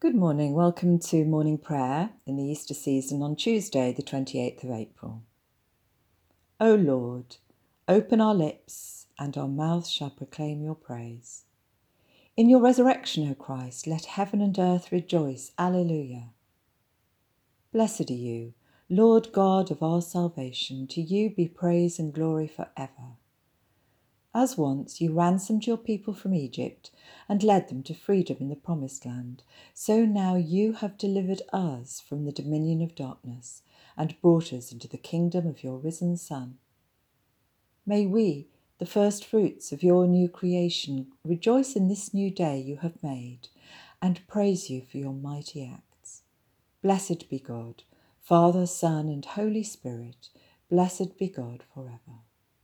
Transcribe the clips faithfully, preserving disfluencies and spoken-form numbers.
Good morning. Welcome to morning prayer in the Easter season on Tuesday, the twenty-eighth of April. O Lord, open our lips, and our mouths shall proclaim your praise. In your resurrection, O Christ, let heaven and earth rejoice. Alleluia. Blessed are you, Lord God of our salvation. To you be praise and glory forever. As once you ransomed your people from Egypt and led them to freedom in the promised land, so now you have delivered us from the dominion of darkness and brought us into the kingdom of your risen Son. May we, the first fruits of your new creation, rejoice in this new day you have made and praise you for your mighty acts. Blessed be God, Father, Son, and Holy Spirit. Blessed be God forever.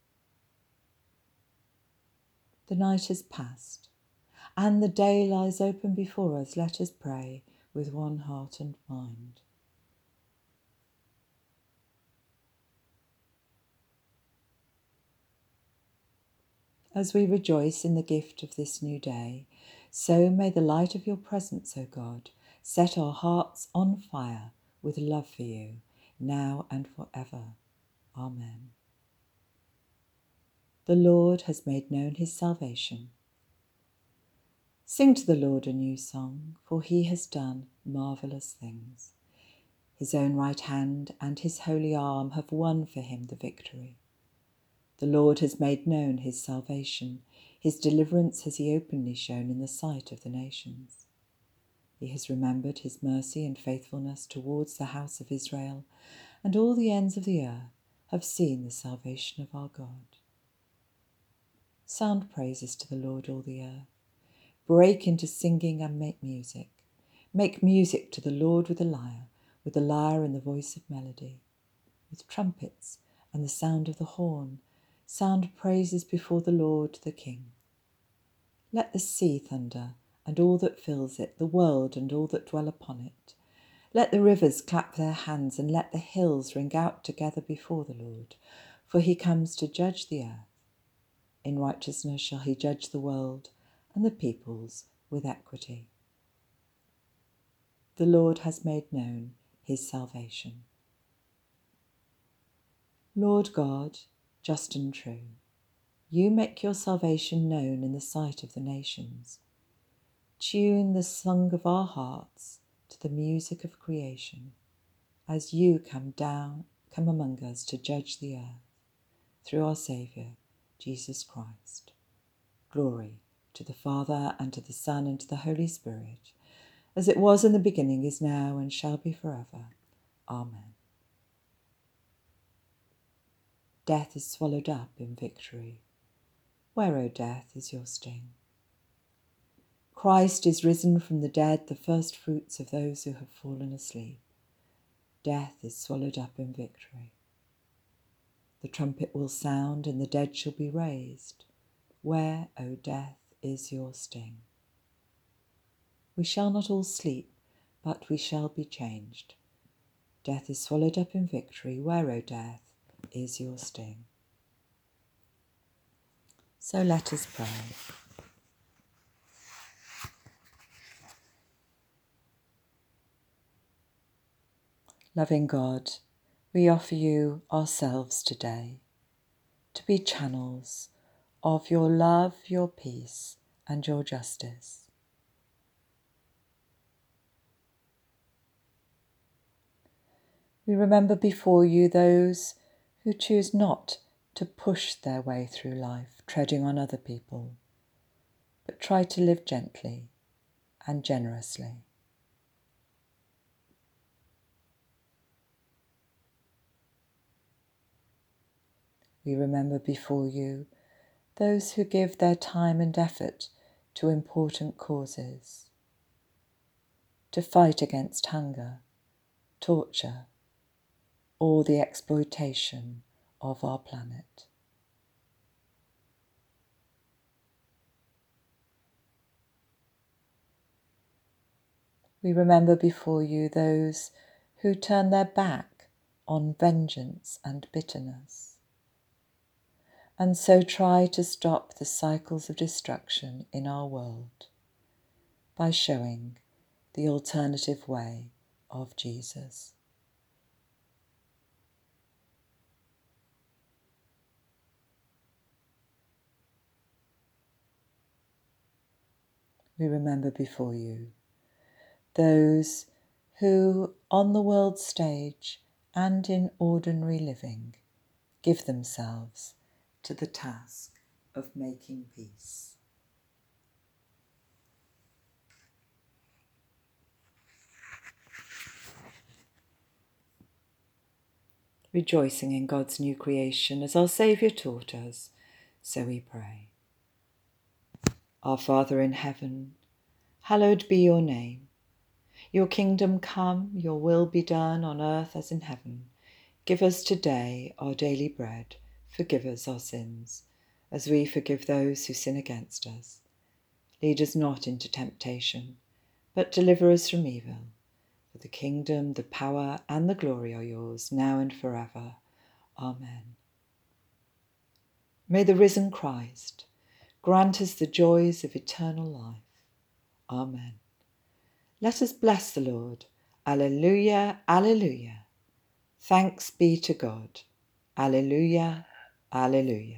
The night has passed, and the day lies open before us. Let us pray with one heart and mind. As we rejoice in the gift of this new day, so may the light of your presence, O God, set our hearts on fire with love for you, now and forever. Amen. The Lord has made known his salvation. Sing to the Lord a new song, for he has done marvellous things. His own right hand and his holy arm have won for him the victory. The Lord has made known his salvation. His deliverance has he openly shown in the sight of the nations. He has remembered his mercy and faithfulness towards the house of Israel, and all the ends of the earth have seen the salvation of our God. Sound praises to the Lord, all the earth. Break into singing and make music. Make music to the Lord with a lyre, with the lyre and the voice of melody, with trumpets and the sound of the horn. Sound praises before the Lord the King. Let the sea thunder, and all that fills it, the world and all that dwell upon it. Let the rivers clap their hands, and let the hills ring out together before the Lord, for he comes to judge the earth. In righteousness shall he judge the world, and the peoples with equity. The Lord has made known his salvation. Lord God, just and true, you make your salvation known in the sight of the nations. Tune the song of our hearts to the music of creation, as you come down, come among us to judge the earth, through our Saviour, Jesus Christ. Glory to the Father, and to the Son, and to the Holy Spirit, as it was in the beginning, is now, and shall be forever. Amen. Death is swallowed up in victory. Where, O death, is your sting? Christ is risen from the dead, the first fruits of those who have fallen asleep. Death is swallowed up in victory. The trumpet will sound, and the dead shall be raised. Where, O death, is your sting? We shall not all sleep, but we shall be changed. Death is swallowed up in victory. Where, O death, is your sting? So let us pray. Loving God, we offer you ourselves today to be channels of your love, your peace, and your justice. We remember before you those who choose not to push their way through life, treading on other people, but try to live gently and generously. We remember before you those who give their time and effort to important causes, to fight against hunger, torture, or the exploitation of our planet. We remember before you those who turn their back on vengeance and bitterness, and so try to stop the cycles of destruction in our world by showing the alternative way of Jesus. We remember before you those who, on the world stage and in ordinary living, give themselves to the task of making peace. Rejoicing in God's new creation as our Saviour taught us, so we pray. Our Father in heaven, hallowed be your name. Your kingdom come, your will be done on earth as in heaven. Give us today our daily bread. Forgive us our sins, as we forgive those who sin against us. Lead us not into temptation, but deliver us from evil. For the kingdom, the power, and the glory are yours, now and forever. Amen. May the risen Christ grant us the joys of eternal life. Amen. Let us bless the Lord. Alleluia, alleluia. Thanks be to God. Alleluia, alleluia.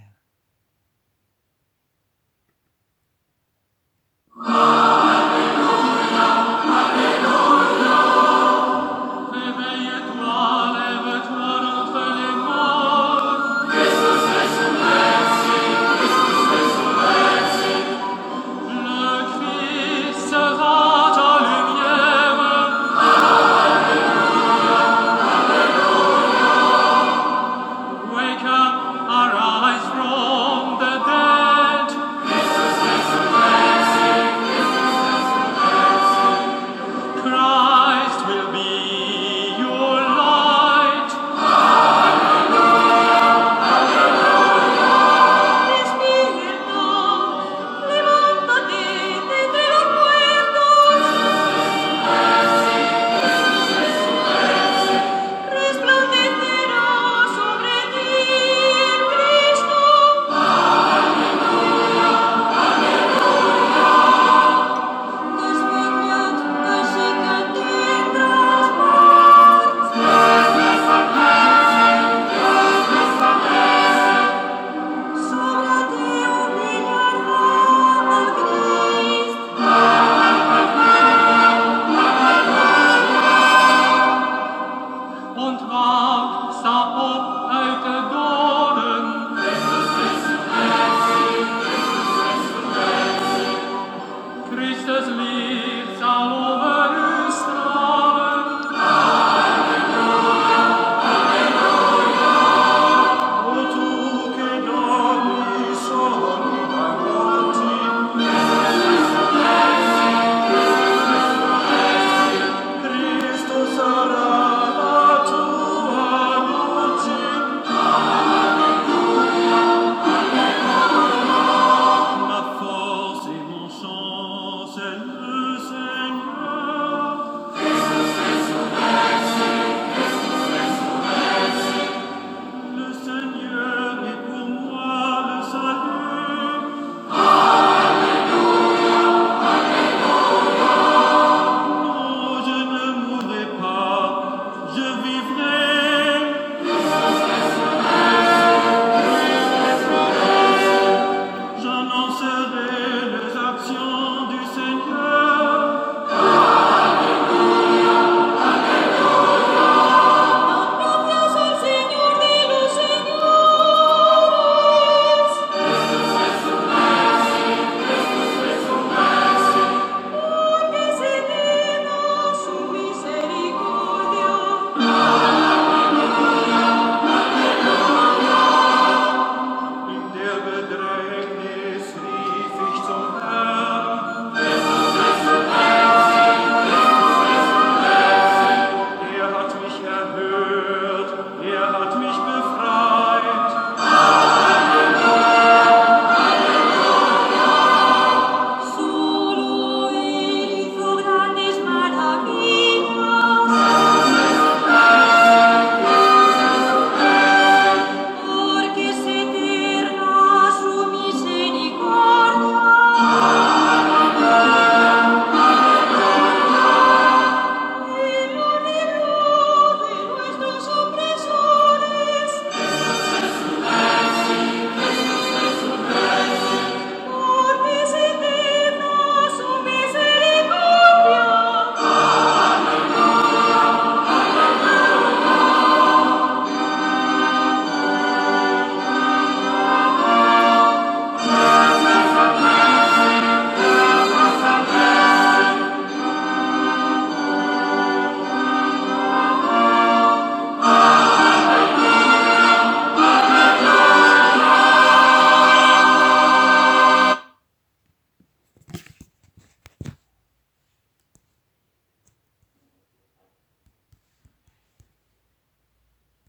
Sen